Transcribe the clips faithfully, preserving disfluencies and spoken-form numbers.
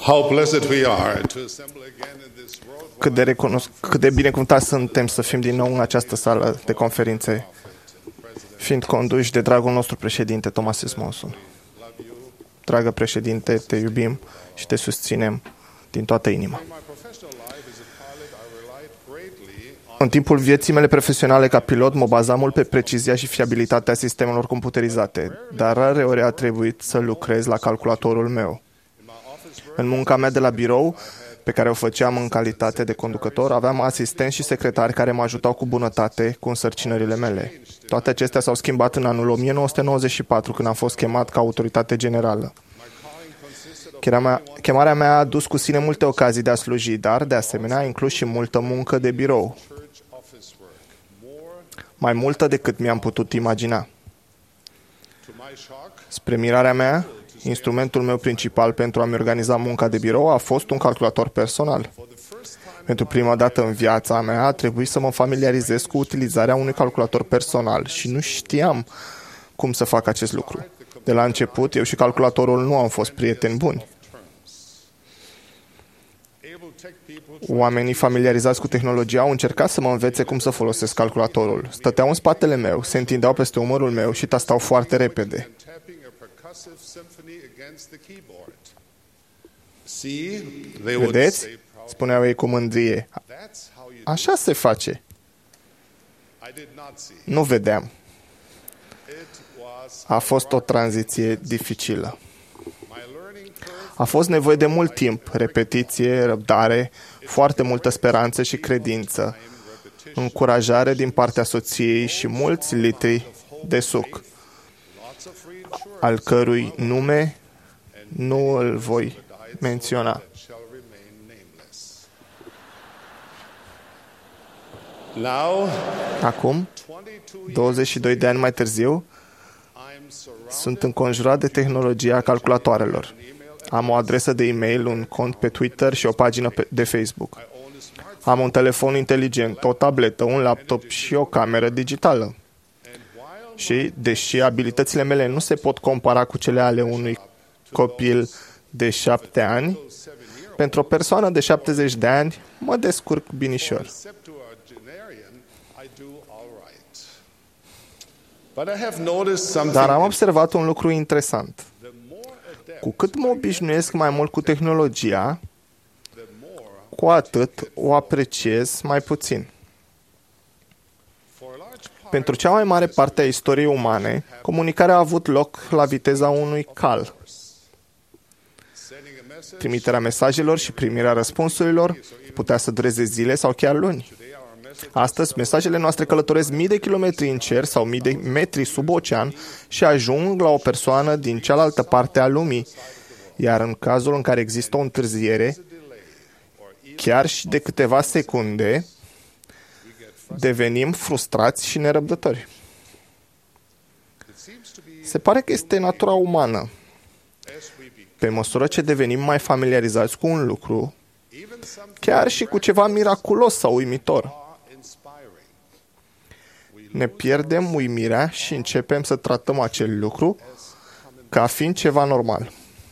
How blessed we are to assemble again in this world. Cât de, recunosc, cât de binecuvântați suntem să fim din nou în această sală de conferințe, fiind conduși de dragul nostru președinte, Thomas S. Monson. Dragă președinte, te iubim și te susținem din toată inima. În timpul vieții mele profesionale ca pilot, mă bazam mult pe precizia și fiabilitatea sistemelor computerizate, dar rare ori a trebuit să lucrez la calculatorul meu. În munca mea de la birou, pe care o făceam în calitate de conducător, aveam asistenți și secretari care mă ajutau cu bunătate cu însărcinările mele. Toate acestea s-au schimbat în anul o mie nouă sute nouăzeci și patru, când am fost chemat ca autoritate generală. Chemarea mea a adus cu sine multe ocazii de a sluji, dar, de asemenea, a inclus și multă muncă de birou. Mai multă decât mi-am putut imagina. Spre mirarea mea, instrumentul meu principal pentru a-mi organiza munca de birou a fost un calculator personal. Pentru prima dată în viața mea a trebuit să mă familiarizez cu utilizarea unui calculator personal și nu știam cum să fac acest lucru. De la început, eu și calculatorul nu am fost prieteni buni. Oamenii familiarizați cu tehnologia au încercat să mă învețe cum să folosesc calculatorul. Stăteau în spatele meu, se întindeau peste umărul meu și tastau foarte repede. Vedeți? Spuneau ei cu mândrie. Așa se face. Nu vedeam. A fost o tranziție dificilă. A fost nevoie de mult timp, repetiție, răbdare, foarte multă speranță și credință, încurajare din partea soției și mulți litri de suc, al cărui nume nu îl voi menționa. Acum, douăzeci și doi de ani mai târziu, sunt înconjurat de tehnologia calculatoarelor. Am o adresă de e-mail, un cont pe Twitter și o pagină de Facebook. Am un telefon inteligent, o tabletă, un laptop și o cameră digitală. Și, deși abilitățile mele nu se pot compara cu cele ale unui copil de șapte ani, pentru o persoană de șaptezeci de ani, mă descurc binișor. Dar am observat un lucru interesant. Cu cât mă obișnuiesc mai mult cu tehnologia, cu atât o apreciez mai puțin. Pentru cea mai mare parte a istoriei umane, comunicarea a avut loc la viteza unui cal. Trimiterea mesajelor și primirea răspunsurilor putea să dureze zile sau chiar luni. Astăzi, mesajele noastre călătoresc mii de kilometri în cer sau mii de metri sub ocean și ajung la o persoană din cealaltă parte a lumii. Iar în cazul în care există o întârziere, chiar și de câteva secunde, devenim frustrați și nerăbdători. Se pare că este natura umană. Pe măsură ce devenim mai familiarizați cu un lucru, chiar și cu ceva miraculos sau uimitor, ne pierdem uimirea și începem să tratăm acel lucru ca fiind ceva normal.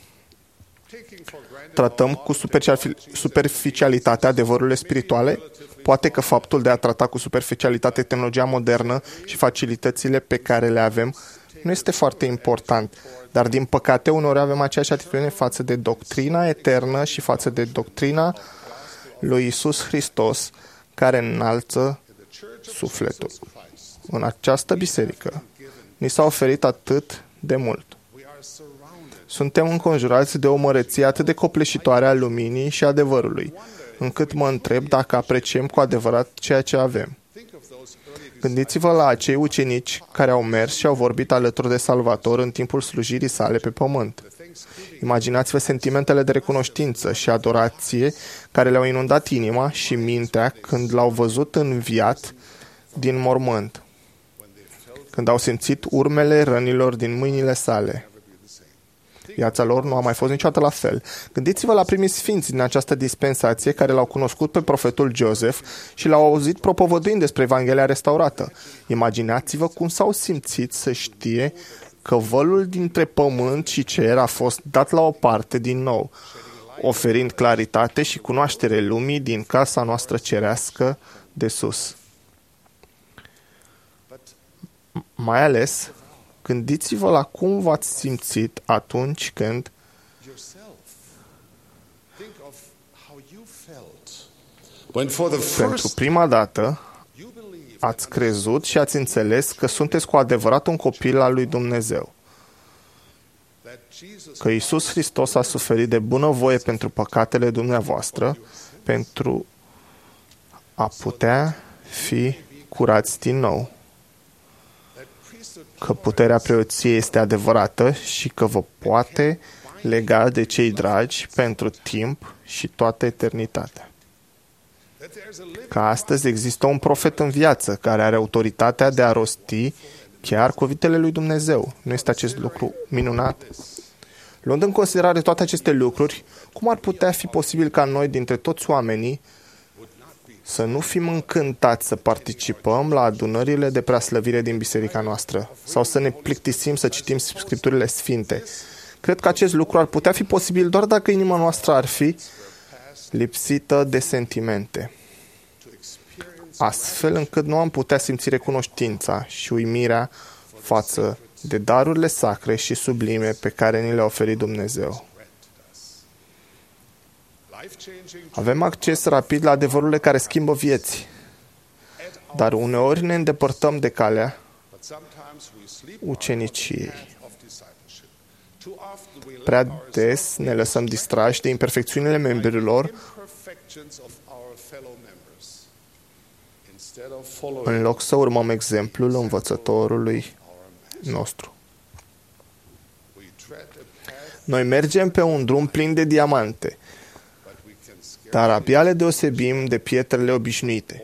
Tratăm cu superficialitate adevărurile spirituale. Poate că faptul de a trata cu superficialitate tehnologia modernă și facilitățile pe care le avem nu este foarte important, dar din păcate uneori avem aceeași atitudine față de doctrina eternă și față de doctrina lui Iisus Hristos, care înalță sufletul. În această biserică ni s-a oferit atât de mult. Suntem înconjurați de o măreție atât de copleșitoare a luminii și adevărului, încât mă întreb dacă apreciem cu adevărat ceea ce avem. Gândiți-vă la acei ucenici care au mers și au vorbit alături de Salvator în timpul slujirii sale pe pământ. Imaginați-vă sentimentele de recunoștință și adorație care le-au inundat inima și mintea când l-au văzut înviat din mormânt, când au simțit urmele rănilor din mâinile sale. Viața lor nu a mai fost niciodată la fel. Gândiți-vă la primii sfinți din această dispensație care l-au cunoscut pe profetul Joseph și l-au auzit propovăduind despre Evanghelia restaurată. Imaginați-vă cum s-au simțit să știe că vălul dintre pământ și cer a fost dat la o parte din nou, oferind claritate și cunoaștere lumii din casa noastră cerească de sus. Mai ales, gândiți-vă la cum v-ați simțit atunci când pentru prima dată ați crezut și ați înțeles că sunteți cu adevărat un copil al lui Dumnezeu. Că Iisus Hristos a suferit de bunăvoie pentru păcatele dumneavoastră, pentru a putea fi curați din nou. Că puterea preoției este adevărată și că vă poate lega de cei dragi pentru timp și toată eternitatea. Că astăzi există un profet în viață care are autoritatea de a rosti chiar cuvintele lui Dumnezeu. Nu este acest lucru minunat? Luând în considerare toate aceste lucruri, cum ar putea fi posibil ca noi, dintre toți oamenii, să nu fim încântați să participăm la adunările de preaslăvire din biserica noastră sau să ne plictisim să citim Scripturile Sfinte? Cred că acest lucru ar putea fi posibil doar dacă inima noastră ar fi lipsită de sentimente, astfel încât nu am putea simți recunoștința și uimirea față de darurile sacre și sublime pe care ni le-a oferit Dumnezeu. Avem acces rapid la adevărurile care schimbă vieți, dar uneori ne îndepărtăm de calea uceniciei. Prea des ne lăsăm distrași de imperfecțiunile membrilor în loc să urmăm exemplul învățătorului nostru. Noi mergem pe un drum plin de diamante, dar abia le deosebim de pietrele obișnuite.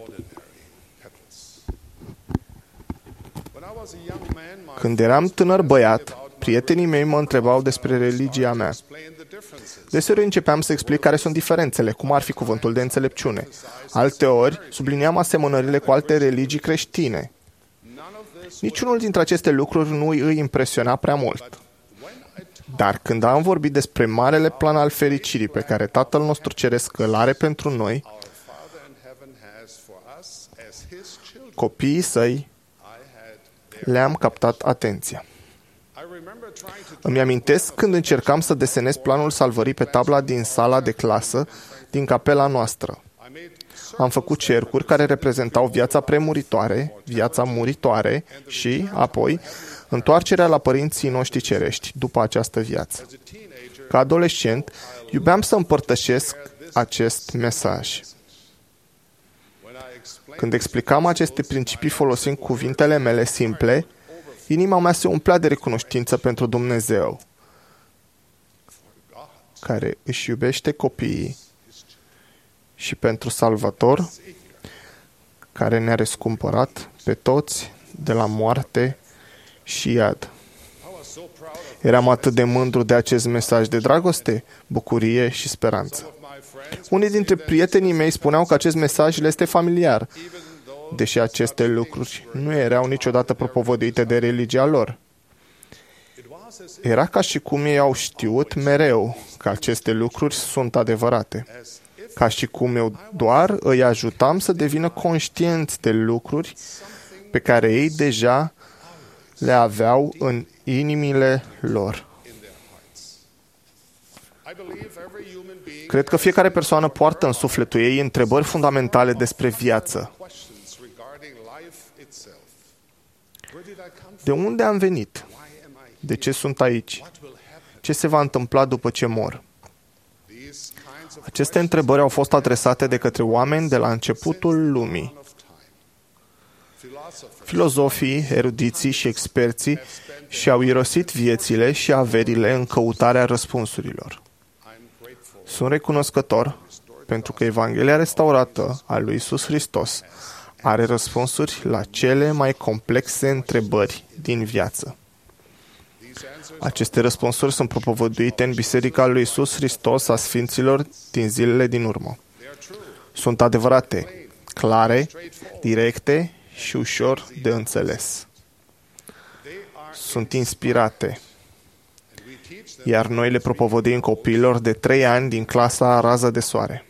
Când eram tânăr băiat, prietenii mei mă întrebau despre religia mea. Deseori începeam să explic care sunt diferențele, cum ar fi cuvântul de înțelepciune. Alteori, subliniam asemănările cu alte religii creștine. Niciunul dintre aceste lucruri nu îi impresiona prea mult. Dar când am vorbit despre marele plan al fericirii pe care Tatăl nostru Ceresc îl are pentru noi, copiii săi, le-am captat atenția. Îmi amintesc când încercam să desenez planul salvării pe tabla din sala de clasă din capela noastră. Am făcut cercuri care reprezentau viața premuritoare, viața muritoare și, apoi, întoarcerea la părinții noștri cerești după această viață. Ca adolescent, iubeam să împărtășesc acest mesaj. Când explicam aceste principii folosind cuvintele mele simple, inima mea se umplea de recunoștință pentru Dumnezeu, care își iubește copiii, și pentru Salvator, care ne-a răscumpărat pe toți de la moarte și iad. Eram atât de mândru de acest mesaj de dragoste, bucurie și speranță. Unii dintre prietenii mei spuneau că acest mesaj le este familiar, deși aceste lucruri nu erau niciodată propovăduite de religia lor. Era ca și cum ei au știut mereu că aceste lucruri sunt adevărate. Ca și cum eu doar îi ajutam să devină conștienți de lucruri pe care ei deja le aveau în inimile lor. Cred că fiecare persoană poartă în sufletul ei întrebări fundamentale despre viață. De unde am venit? De ce sunt aici? Ce se va întâmpla după ce mor? Aceste întrebări au fost adresate de către oameni de la începutul lumii. Filozofii, erudiții și experții și-au irosit viețile și averile în căutarea răspunsurilor. Sunt recunoscător pentru că Evanghelia restaurată a lui Iisus Hristos are răspunsuri la cele mai complexe întrebări din viață. Aceste răspunsuri sunt propovăduite în Biserica lui Iisus Hristos a Sfinților din zilele din urmă. Sunt adevărate, clare, directe și ușor de înțeles. Sunt inspirate iar noi le propovăduim copiilor de trei ani din clasa Rază de Soare.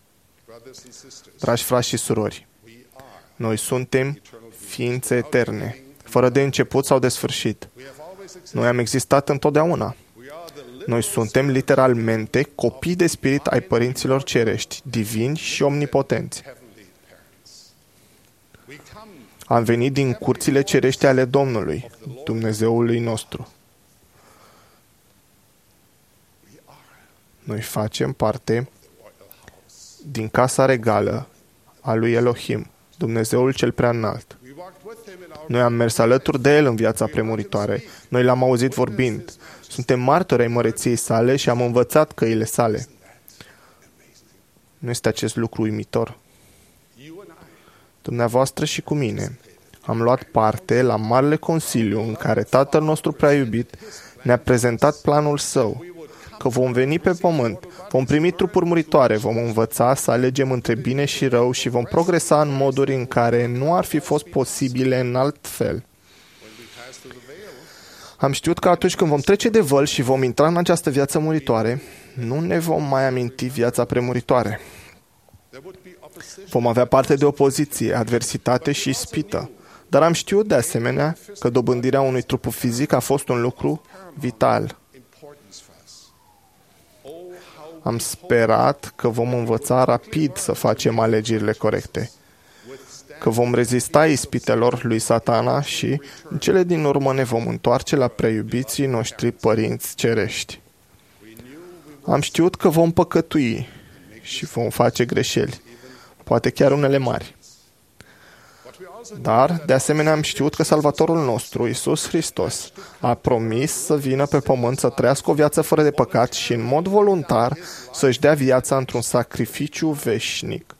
Dragi frați și surori, noi suntem ființe eterne, fără de început sau de sfârșit. Noi am existat întotdeauna. Noi suntem literalmente copii de spirit ai părinților cerești, divini și omnipotenți. Am venit din curțile cerești ale Domnului, Dumnezeului nostru. Noi facem parte din casa regală a lui Elohim, Dumnezeul cel prea înalt. Noi am mers alături de El în viața premuritoare. Noi l-am auzit vorbind. Suntem martori ai măreției sale și am învățat căile sale. Nu este acest lucru uimitor? Dumneavoastră și cu mine am luat parte la Marele Consiliu în care Tatăl nostru prea iubit ne-a prezentat planul Său, că vom veni pe pământ, vom primi trupuri muritoare, vom învăța să alegem între bine și rău și vom progresa în moduri în care nu ar fi fost posibile în alt fel. Am știut că atunci când vom trece de văl și vom intra în această viață muritoare, nu ne vom mai aminti viața premuritoare. Vom avea parte de opoziție, adversitate și ispită. Dar am știut de asemenea că dobândirea unui trup fizic a fost un lucru vital. Am sperat că vom învăța rapid să facem alegerile corecte, că vom rezista ispitelor lui Satana și, în cele din urmă, ne vom întoarce la preiubiții noștri părinți cerești. Am știut că vom păcătui și vom face greșeli, poate chiar unele mari. Dar, de asemenea, am știut că Salvatorul nostru, Iisus Hristos, a promis să vină pe pământ să trăiască o viață fără de păcat și, în mod voluntar, să-și dea viața într-un sacrificiu veșnic.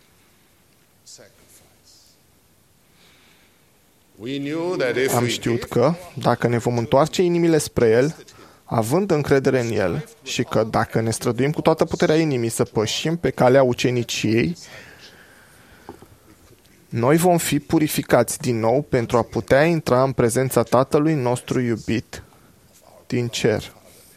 Am știut că, dacă ne vom întoarce inimile spre El, având încredere în El, și că, dacă ne străduim cu toată puterea inimii să pășim pe calea uceniciei, noi vom fi purificați din nou pentru a putea intra în prezența Tatălui nostru iubit din cer.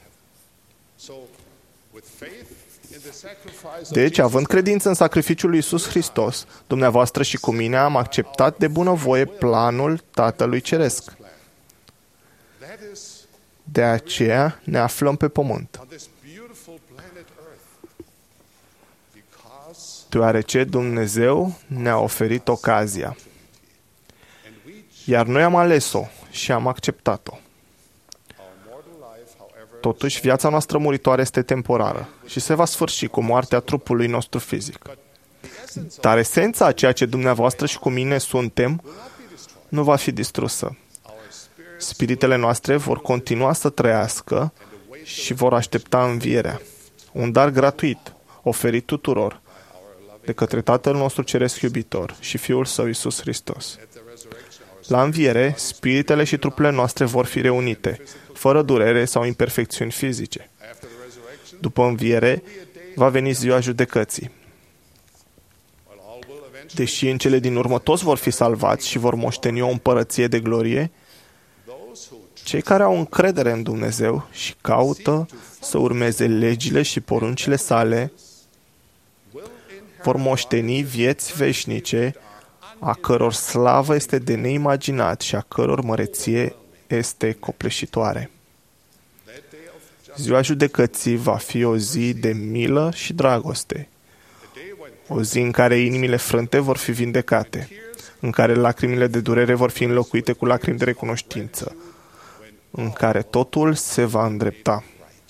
Deci, având credință în sacrificiul lui Iisus Hristos, dumneavoastră și cu mine am acceptat de bunăvoie planul Tatălui Ceresc. De aceea ne aflăm pe pământ. Deoarece Dumnezeu ne-a oferit ocazia. Iar noi am ales-o și am acceptat-o. Totuși, viața noastră muritoare este temporară și se va sfârși cu moartea trupului nostru fizic. Dar esența a ceea ce dumneavoastră și cu mine suntem nu va fi distrusă. Spiritele noastre vor continua să trăiască și vor aștepta învierea. Un dar gratuit, oferit tuturor, de către Tatăl nostru Ceresc iubitor și Fiul Său Iisus Hristos. La înviere, spiritele și trupurile noastre vor fi reunite, fără durere sau imperfecțiuni fizice. După înviere, va veni ziua judecății. Deși în cele din urmă toți vor fi salvați și vor moșteni o împărăție de glorie, cei care au încredere în Dumnezeu și caută să urmeze legile și poruncile sale vor moșteni vieți veșnice, a căror slavă este de neimaginat și a căror măreție este copleșitoare. Ziua judecății va fi o zi de milă și dragoste, o zi în care inimile frânte vor fi vindecate, în care lacrimile de durere vor fi înlocuite cu lacrimi de recunoștință, în care totul se va îndrepta.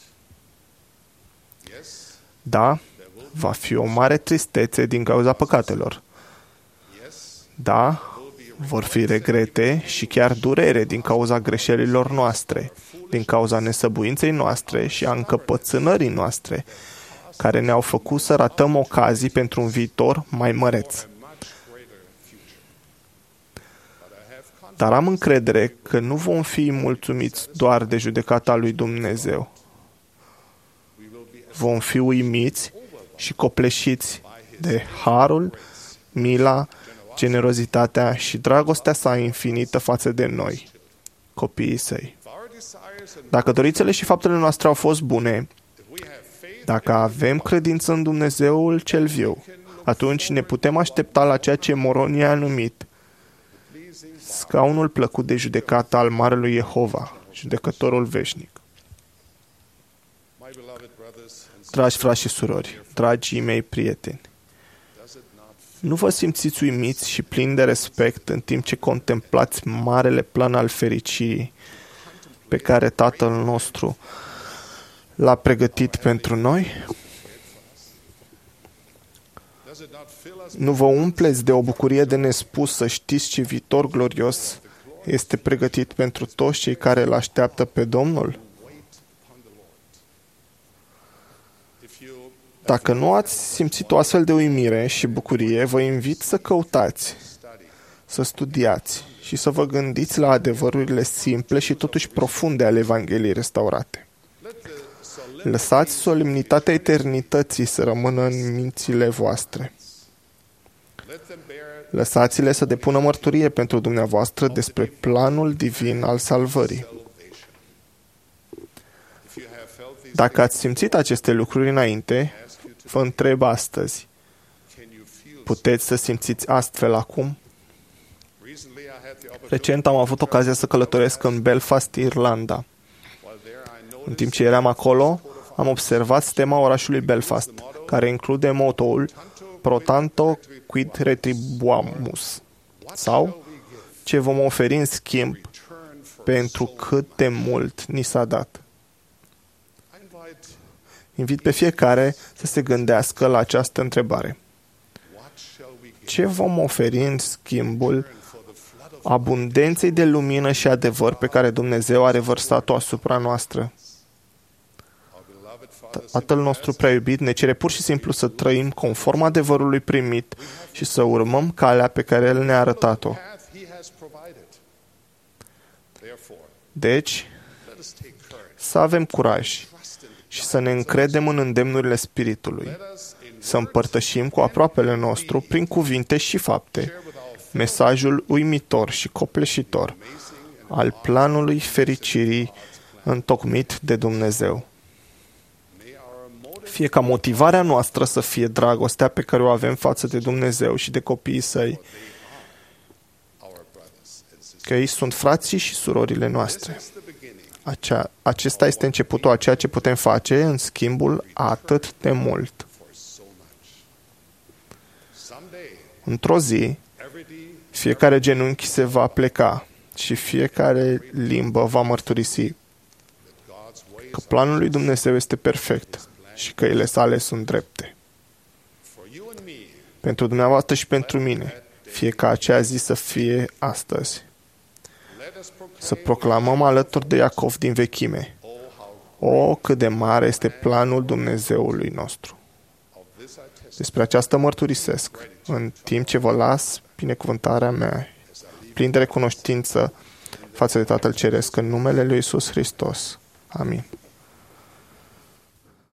Da, va fi o mare tristețe din cauza păcatelor. Da, vor fi regrete și chiar durere din cauza greșelilor noastre, din cauza nesăbuinței noastre și a încăpățânării noastre, care ne-au făcut să ratăm ocazii pentru un viitor mai măreț. Dar am încredere că nu vom fi mulțumiți doar de judecata lui Dumnezeu. Vom fi uimiți și copleșiți de harul, mila, generozitatea și dragostea sa infinită față de noi, copiii săi. Dacă dorințele și faptele noastre au fost bune, dacă avem credință în Dumnezeul cel viu, atunci ne putem aștepta la ceea ce Moroni a numit scaunul plăcut de judecată al Marelui Jehova, judecătorul veșnic. Dragi frați și surori, dragii mei prieteni, nu vă simțiți uimiți și plini de respect în timp ce contemplați marele plan al fericirii pe care Tatăl nostru l-a pregătit pentru noi? Nu vă umpleți de o bucurie de nespus să știți ce viitor glorios este pregătit pentru toți cei care îl așteaptă pe Domnul? Dacă nu ați simțit o astfel de uimire și bucurie, vă invit să căutați, să studiați și să vă gândiți la adevărurile simple și totuși profunde ale Evangheliei restaurate. Lăsați solemnitatea eternității să rămână în mințile voastre. Lăsați-le să depună mărturie pentru dumneavoastră despre planul divin al salvării. Dacă ați simțit aceste lucruri înainte, vă întreb astăzi, puteți să simțiți astfel acum? Recent am avut ocazia să călătoresc în Belfast, Irlanda. În timp ce eram acolo, am observat stema orașului Belfast, care include motoul Pro tanto quid retribuamus, sau ce vom oferi în schimb pentru cât de mult ni s-a dat. Invit pe fiecare să se gândească la această întrebare. Ce vom oferi în schimbul abundenței de lumină și adevăr pe care Dumnezeu a revărsat-o asupra noastră? Tatăl nostru prea iubit ne cere pur și simplu să trăim conform adevărului primit și să urmăm calea pe care El ne-a arătat-o. Deci, să avem curaj și să ne încredem în îndemnurile Spiritului, să împărtășim cu aproapele nostru, prin cuvinte și fapte, mesajul uimitor și copleșitor al planului fericirii întocmit de Dumnezeu. Fie ca motivarea noastră să fie dragostea pe care o avem față de Dumnezeu și de copiii Săi, că ei sunt frații și surorile noastre. Acea, acesta este începutul a ceea ce putem face în schimbul atât de mult. Într-o zi, fiecare genunchi se va pleca și fiecare limbă va mărturisi că planul lui Dumnezeu este perfect și căile sale sunt drepte. Pentru dumneavoastră și pentru mine, fie ca acea zi să fie astăzi. Să proclamăm alături de Iacov din vechime: o, cât de mare este planul Dumnezeului nostru. Despre aceasta mărturisesc, în timp ce vă las binecuvântarea mea, plin de recunoștință față de Tatăl Ceresc, în numele lui Iisus Hristos. Amin.